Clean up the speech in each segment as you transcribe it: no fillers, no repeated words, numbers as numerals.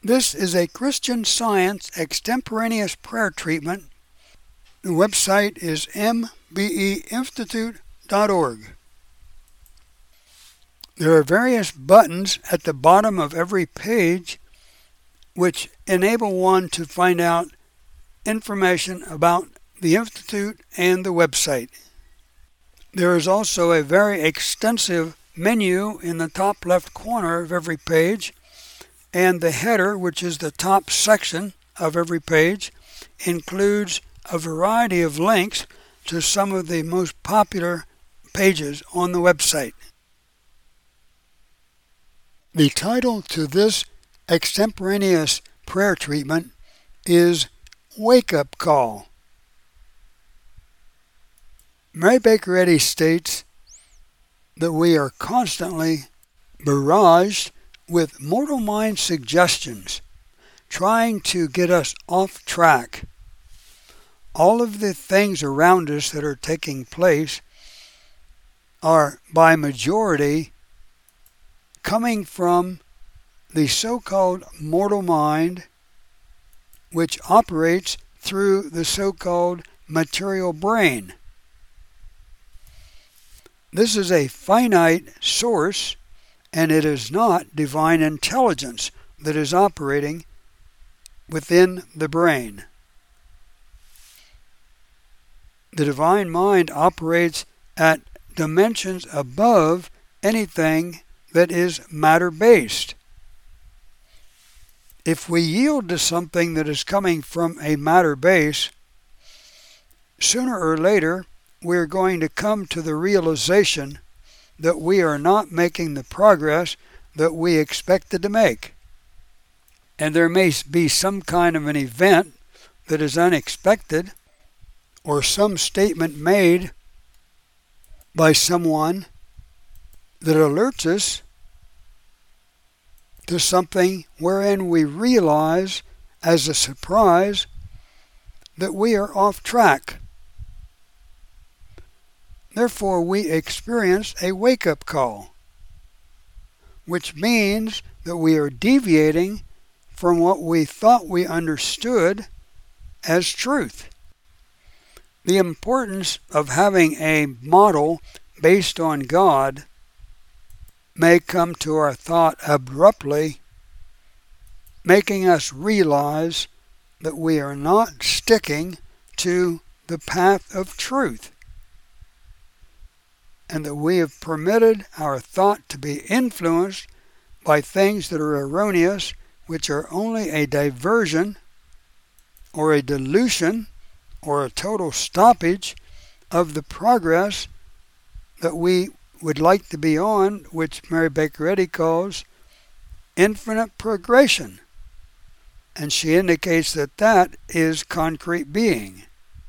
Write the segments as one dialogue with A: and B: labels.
A: This is a Christian Science extemporaneous prayer treatment. The website is mbeinstitute.org. There are various buttons at the bottom of every page which enable one to find out information about the Institute and the website. There is also a very extensive menu in the top left corner of every page, and the header, which is the top section of every page, includes a variety of links to some of the most popular pages on the website. The title to this extemporaneous prayer treatment is Wake Up Call. Mary Baker Eddy states that we are constantly barraged with mortal mind suggestions trying to get us off track. All of the things around us that are taking place are by majority coming from the so-called mortal mind, which operates through the so-called material brain. This is a finite source, and it is not divine intelligence that is operating within the brain. The divine mind operates at dimensions above anything that is matter-based. If we yield to something that is coming from a matter base, sooner or later we're going to come to the realization that we are not making the progress that we expected to make. And there may be some kind of an event that is unexpected, or some statement made by someone that alerts us to something wherein we realize as a surprise that we are off track. Therefore, we experience a wake-up call, which means that we are deviating from what we thought we understood as truth. The importance of having a model based on God may come to our thought abruptly, making us realize that we are not sticking to the path of truth, and that we have permitted our thought to be influenced by things that are erroneous, which are only a diversion or a dilution or a total stoppage of the progress that we would like to be on, which Mary Baker Eddy calls infinite progression. And she indicates that that is concrete being.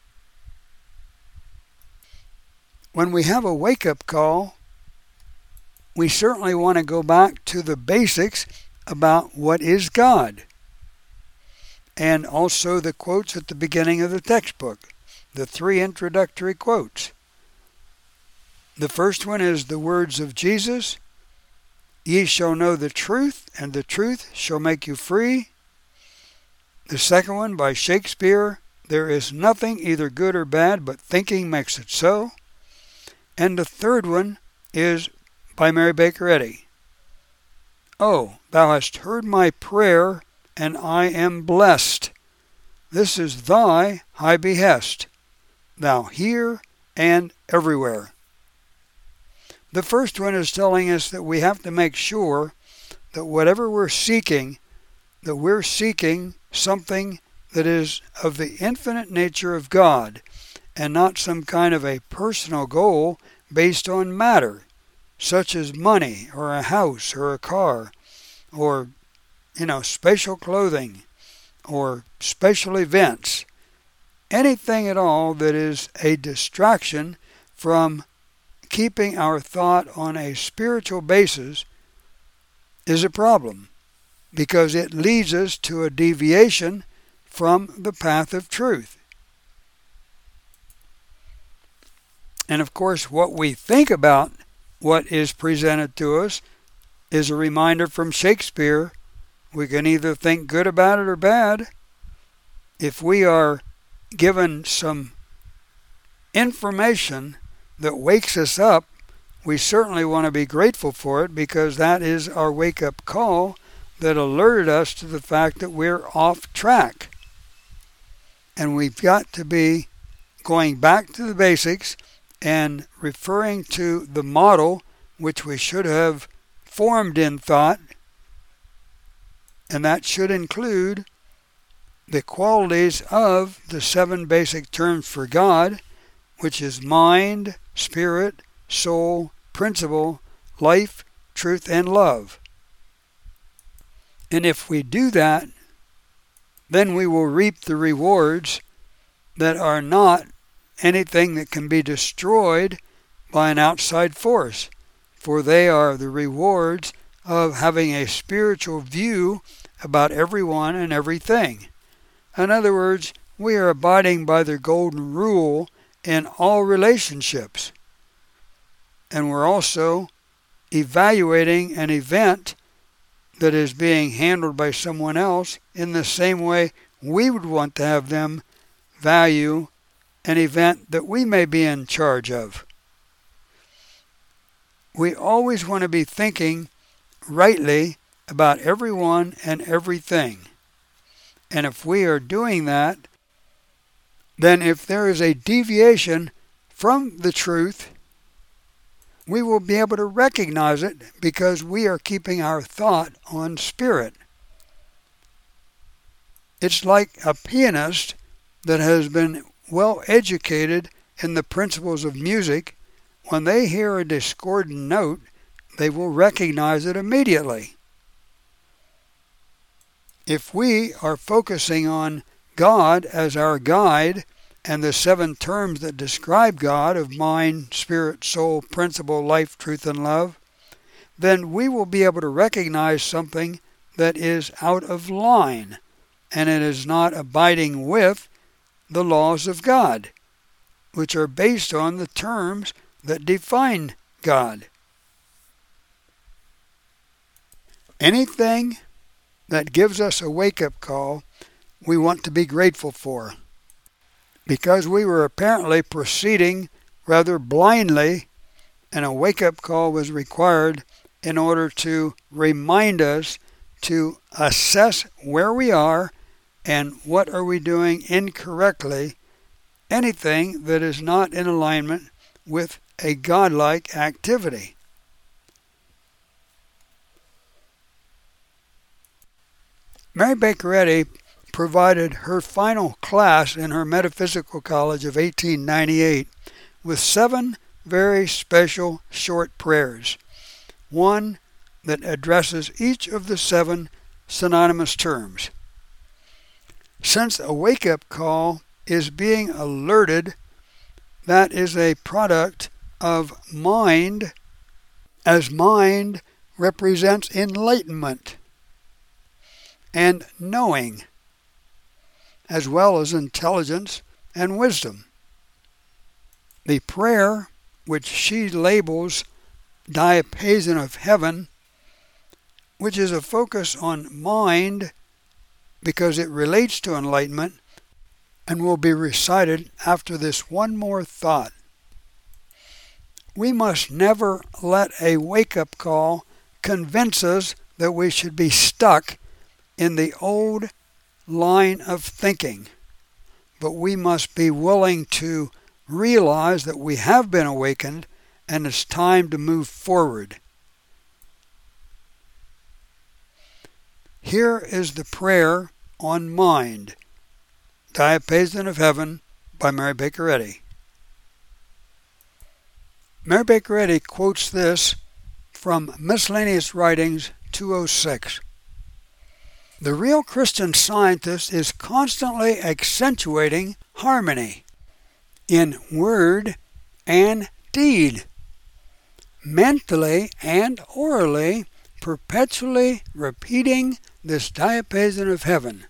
A: When we have a wake-up call, we certainly want to go back to the basics about what is God. And also the quotes at the beginning of the textbook, the 3 introductory quotes. The first one is the words of Jesus, "Ye shall know the truth, and the truth shall make you free." The second one by Shakespeare, "There is nothing either good or bad, but thinking makes it so." And the third one is by Mary Baker Eddy. "Oh, thou hast heard my prayer, and I am blessed. This is thy high behest, thou here and everywhere." The first one is telling us that we have to make sure that whatever we're seeking, that we're seeking something that is of the infinite nature of God, and not some kind of a personal goal based on matter, such as money or a house or a car or, special clothing or special events. Anything at all that is a distraction from keeping our thought on a spiritual basis is a problem, because it leads us to a deviation from the path of truth. And of course, what we think about what is presented to us is a reminder from Shakespeare We can either think good about it or bad. If we are given some information that wakes us up, we certainly want to be grateful for it, because that is our wake-up call that alerted us to the fact that we're off track. And we've got to be going back to the basics and referring to the model which we should have formed in thought, and that should include the qualities of the 7 basic terms for God, which is mind, spirit, soul, principle, life, truth, and love. And if we do that, then we will reap the rewards that are not anything that can be destroyed by an outside force, for they are the rewards of having a spiritual view about everyone and everything. In other words, we are abiding by the golden rule in all relationships. And we're also evaluating an event that is being handled by someone else in the same way we would want to have them value an event that we may be in charge of. We always want to be thinking rightly about everyone and everything. And if we are doing that, then if there is a deviation from the truth, we will be able to recognize it, because we are keeping our thought on spirit. It's like a pianist that has been well educated in the principles of music. When they hear a discordant note, they will recognize it immediately. If we are focusing on God as our guide and the 7 terms that describe God of mind, spirit, soul, principle, life, truth, and love, then we will be able to recognize something that is out of line, and it is not abiding with the laws of God, which are based on the terms that define God. Anything that gives us a wake-up call, we want to be grateful for, because we were apparently proceeding rather blindly, and a wake-up call was required in order to remind us to assess where we are and what are we doing incorrectly, anything that is not in alignment with a godlike activity. Mary Baker Eddy provided her final class in her Metaphysical College of 1898 with 7 very special short prayers. One that addresses each of the 7 synonymous terms. Since a wake-up call is being alerted, that is a product of mind, as mind represents enlightenment and knowing, as well as intelligence and wisdom. The prayer, which she labels Diapason of Heaven, which is a focus on mind because it relates to enlightenment, and will be recited after this one more thought. We must never let a wake-up call convince us that we should be stuck in the old line of thinking, but we must be willing to realize that we have been awakened and it's time to move forward. Here is the prayer on mind, Diapason of Heaven by Mary Baker Eddy. Mary Baker Eddy quotes this from Miscellaneous Writings 206. The real Christian Scientist is constantly accentuating harmony in word and deed, mentally and orally, perpetually repeating this Diapason of Heaven.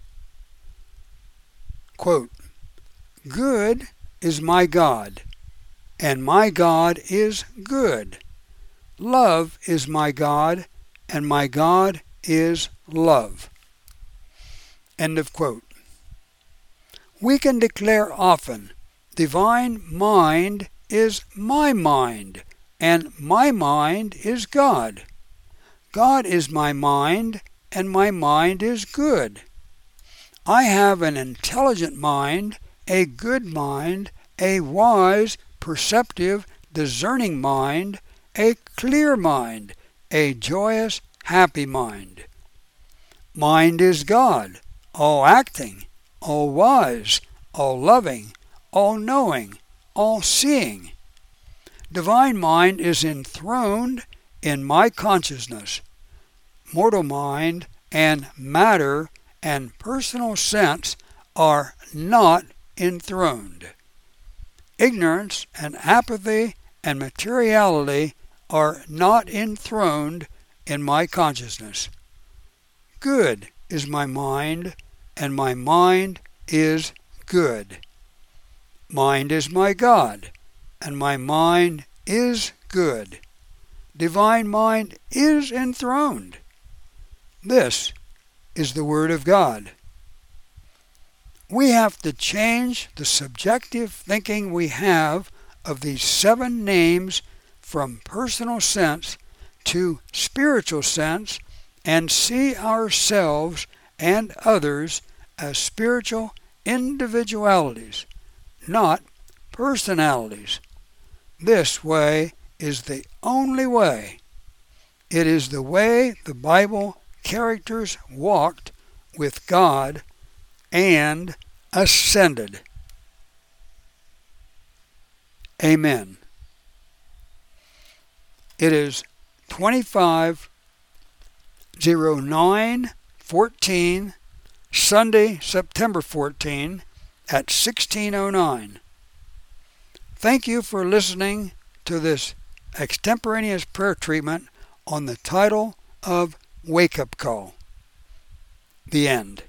A: Quote, "Good is my God, and my God is good. Love is my God, and my God is love. End of quote. We can declare often, divine mind is my mind, and my mind is God. God is my mind, and my mind is good. I have an intelligent mind, a good mind, a wise, perceptive, discerning mind, a clear mind, a joyous, happy mind. Mind is God, all acting, all wise, all loving, all knowing, all seeing. Divine mind is enthroned in my consciousness. Mortal mind and matter and personal sense are not enthroned. Ignorance and apathy and materiality are not enthroned in my consciousness. Good is my mind, and my mind is good. Mind is my God, and my mind is good. Divine mind is enthroned. This is the Word of God. We have to change the subjective thinking we have of these 7 names from personal sense to spiritual sense and see ourselves and others as spiritual individualities, not personalities. This way is the only way. It is the way the Bible characters walked with God and ascended. Amen. It is 25/09/14, Sunday, September 14 at 16:09. Thank you for listening to this extemporaneous prayer treatment on the title of Wake Up Call. The end.